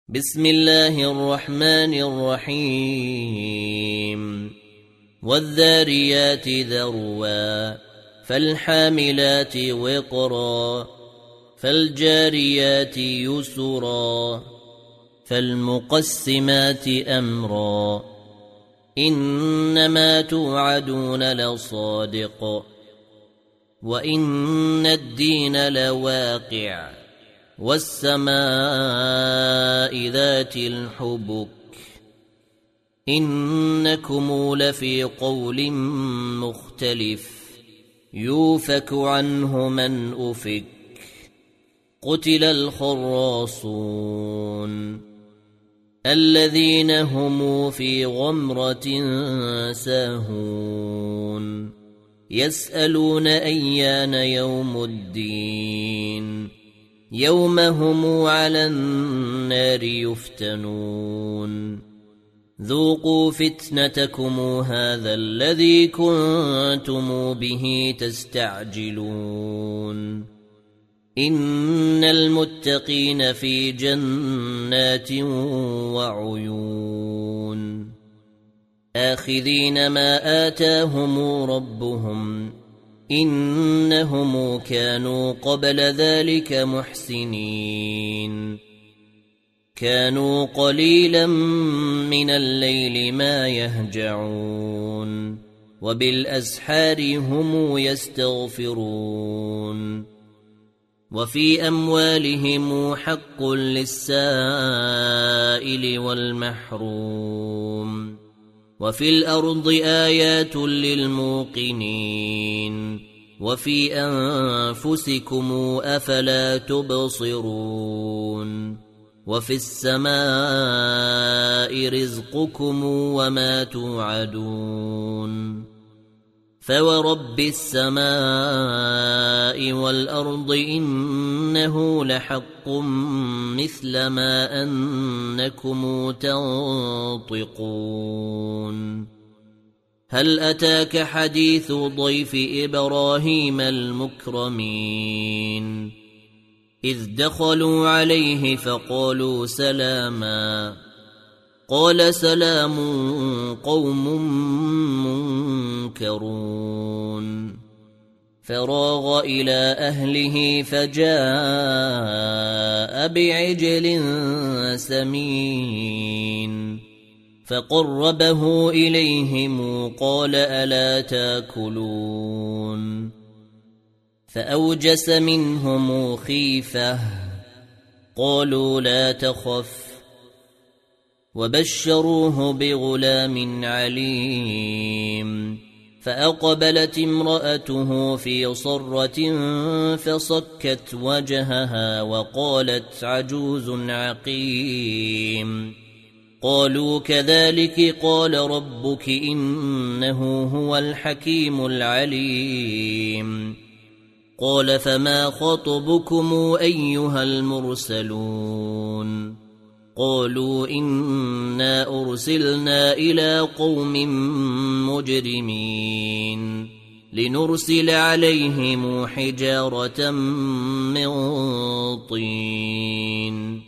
بسم الله الرحمن الرحيم والذاريات ذروا فالحاملات وقرا فالجاريات يسرا فالمقسمات أمرا إنما توعدون لصادق وإن الدين لواقع والسماء ذات الحبك إنكم لفي قول مختلف يوفك عنه من أفك قتل الخراصون الذين هم في غمرة ساهون يسألون أيان يوم الدين يوم هم على النار يفتنون ذوقوا فتنتكم هذا الذي كنتم به تستعجلون إن المتقين في جنات وعيون آخذين ما آتاهم ربهم إنهم كانوا قبل ذلك محسنين كانوا قليلا من الليل ما يهجعون وبالأسحار هم يستغفرون وفي أموالهم حق للسائل والمحروم وفي الأرض آيات للموقنين وفي أنفسكم أفلا تبصرون وفي السماء رزقكم وما توعدون فورب السماء والأرض إنه لحق مثل ما أنكم تنطقون هل أتاك حديث ضيف إبراهيم المكرمين إذ دخلوا عليه فقالوا سلاما قال سلام قوم منكرون فراغ إلى أهله فجاء بعجل سمين فقربه إليهم قال ألا تاكلون فأوجس منهم خيفة قالوا لا تخف وبشروه بغلام عليم فأقبلت امرأته في صرة فصكت وجهها وقالت عجوز عقيم قالوا كذلك قال ربك إنه هو الحكيم العليم قال فما خطبكم أيها المرسلون قالوا إنا أرسلنا إلى قوم مجرمين لنرسل عليهم حجارة من طين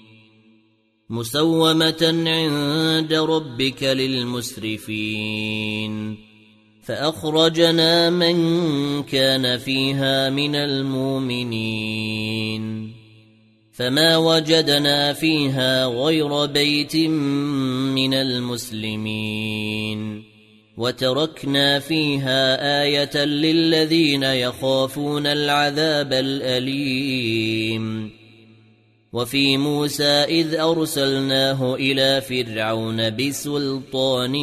مسومة عند ربك للمسرفين فأخرجنا من كان فيها من المؤمنين فما وجدنا فيها غير بيت من المسلمين وتركنا فيها آية للذين يخافون العذاب الأليم وفي موسى إذ أرسلناه إلى فرعون بسلطان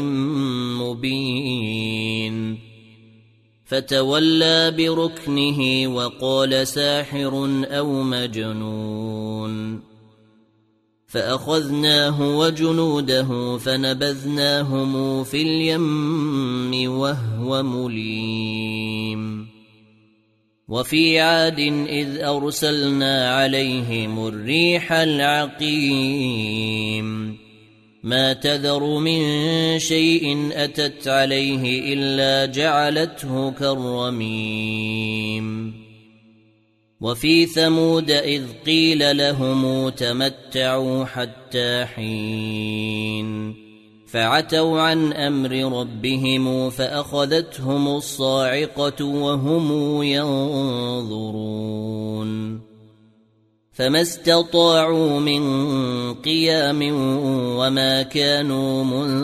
مبين فتولى بركنه وقال ساحر أو مجنون فأخذناه وجنوده فنبذناهم في اليم وهو مليم وفي عاد إذ أرسلنا عليهم الريح العقيم ما تذر من شيء أتت عليه إلا جعلته كالرميم وفي ثمود إذ قيل لهم تمتعوا حتى حين فعتوا عن أمر ربهم فأخذتهم الصاعقة وهم ينظرون فما استطاعوا من قيام وما كانوا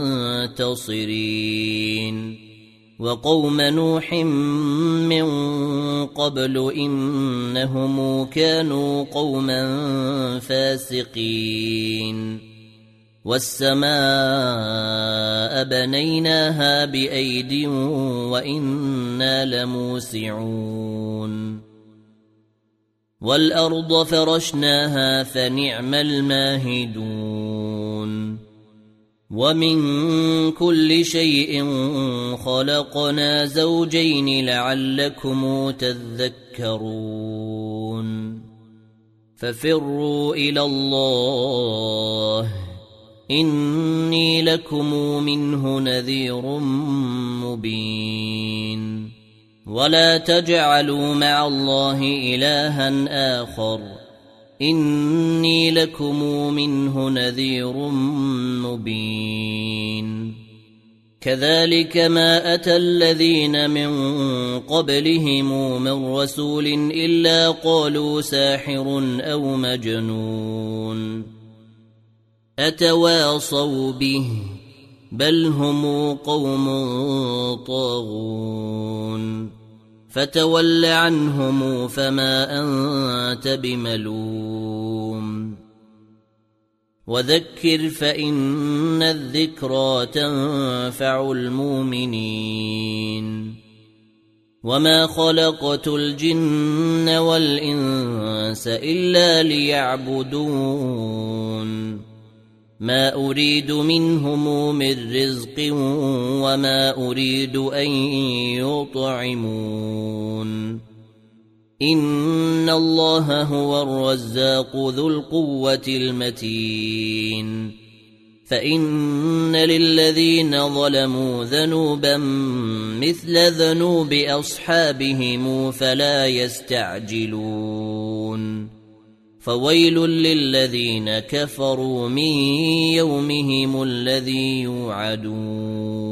منتصرين وقوم نوح من قبل إنهم كانوا قوما فاسقين والسماء بنيناها بأيد وإنا لموسعون والأرض فرشناها فنعم الماهدون ومن كل شيء خلقنا زوجين لعلكم تذكرون ففروا إلى الله إني لكم منه نذير مبين ولا تجعلوا مع الله إلها آخر إني لكم منه نذير مبين كذلك ما أتى الذين من قبلهم من رسول إلا قالوا ساحر أو مجنون أتواصوا به بل هم قوم طاغون فتول عنهم فما أنت بملوم وذكر فإن الذكرى تنفع المؤمنين وما خلقت الجن والإنس إلا ليعبدون ما أريد منهم من رزق وما أريد أن يطعمون إن الله هو الرزاق ذو القوة المتين فإن للذين ظلموا ذنوبا مثل ذنوب أصحابهم فلا يستعجلون فويل للذين كفروا من يومهم الذي يوعدون